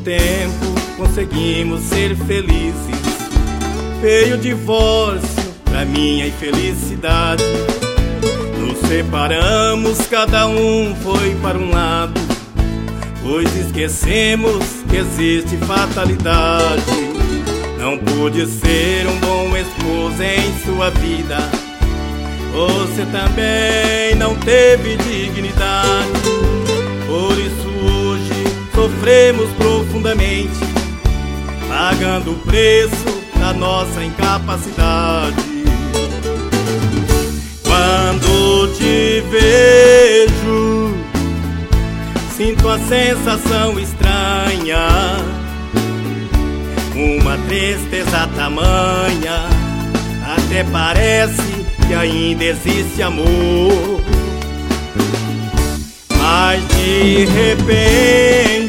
tempo conseguimos ser felizes. Veio o divórcio pra minha infelicidade. Nos separamos, cada um foi para um lado, pois esquecemos que existe fatalidade. Não pude ser um bom esposo em sua vida. Você também não teve dignidade. Por isso hoje sofremos profundamente, pagando o preço da nossa incapacidade. Quando te vejo, sinto a sensação estranha, uma tristeza tamanha, até parece que ainda existe amor. Mas de repente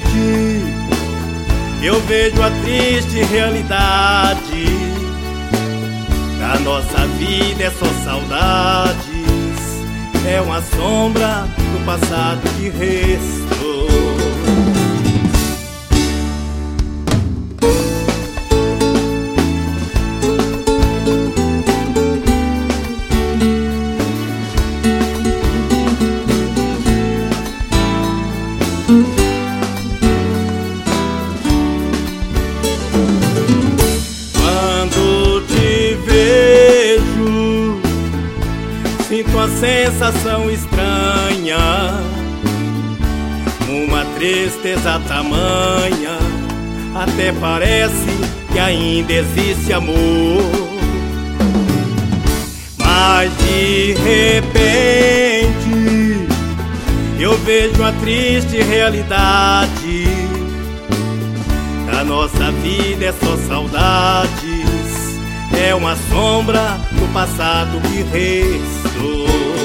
eu vejo a triste realidade. Da nossa vida é só saudades, é uma sombra do passado que restou. Sinto a sensação estranha, uma tristeza tamanha, até parece que ainda existe amor. Mas de repente eu vejo a triste realidade. Da nossa vida é só saudades, é uma sombra do passado que restou.